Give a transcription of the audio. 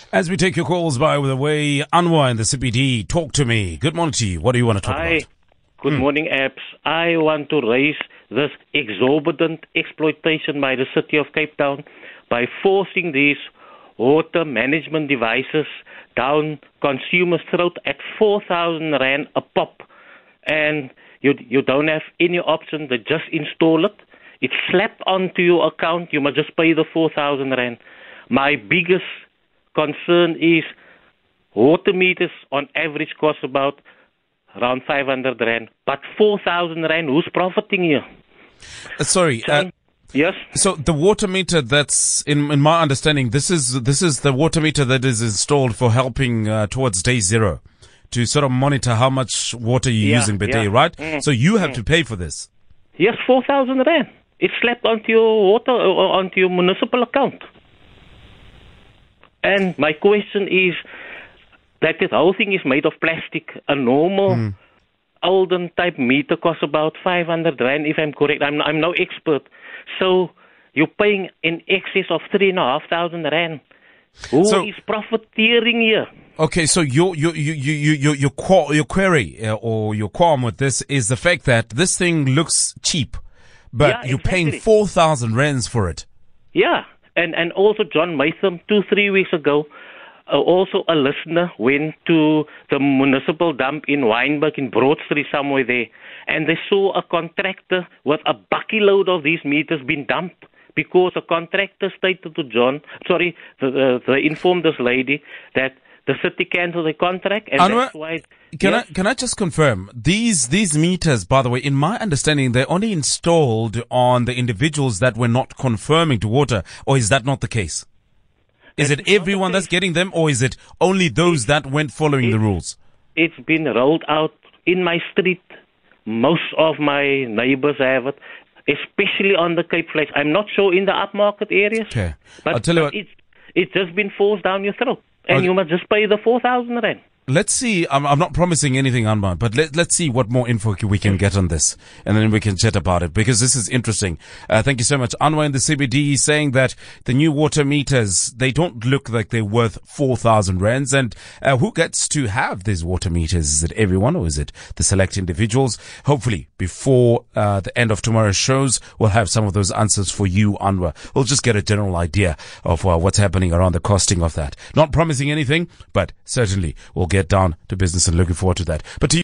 As we take your calls by the way, Anwar in the CBD, talk to me. Good morning to you. What do you want to talk about? Good morning, Apps. I want to raise this exorbitant exploitation by the city of Cape Town by forcing these water management devices down consumers' throat at 4,000 Rand a pop. And you don't have any option. They just install it. It's slapped onto your account. You must just pay the 4,000 Rand. My biggest concern is water meters on average cost about around 500 Rand. But 4,000 Rand, who's profiting here? Sorry. Yes? So the water meter that's, in my understanding, this is the water meter that is installed for helping towards day zero to sort of monitor how much water you're using per day, right? So you have to pay for this. Yes, 4,000 Rand. It's slapped onto your water, onto your municipal account. And my question is that this whole thing is made of plastic. A normal olden type meter costs about 500 Rand, if I'm correct. I'm no expert. So you're paying in excess of 3,500 Rand. Who is profiteering here? Okay, so your query or your qualm with this is the fact that this thing looks cheap, but you're paying 4,000 Rands for it. Yeah, and also John Matham 2-3 weeks ago, also a listener went to the municipal dump in Wynberg in Broad Street somewhere there, and they saw a contractor with a bucket load of these meters being dumped. Because a contractor stated to John, they informed this lady that the city cancelled the contract, and Anwar, that's why. Can I just confirm these meters? By the way, in my understanding, they're only installed on the individuals that were not conforming to water, or is that not the case? Is it everyone that's getting them, or is it only those that went following the rules? It's been rolled out in my street. Most of my neighbors have it. Especially on the Cape Flats. I'm not sure in the upmarket areas. Okay. But, I'll tell you what. It's just been forced down your throat. And you must just pay the 4,000 Rand. Let's see. I'm not promising anything, Anwar, but let's see what more info we can get on this, and then we can chat about it, because this is interesting. Thank you so much. Anwar in the CBD saying that the new water meters, they don't look like they're worth 4,000 Rands. And who gets to have these water meters? Is it everyone, or is it the select individuals? Hopefully, before the end of tomorrow's shows, we'll have some of those answers for you, Anwar. We'll just get a general idea of what's happening around the costing of that. Not promising anything, but certainly we'll get down to business and looking forward to that. But to you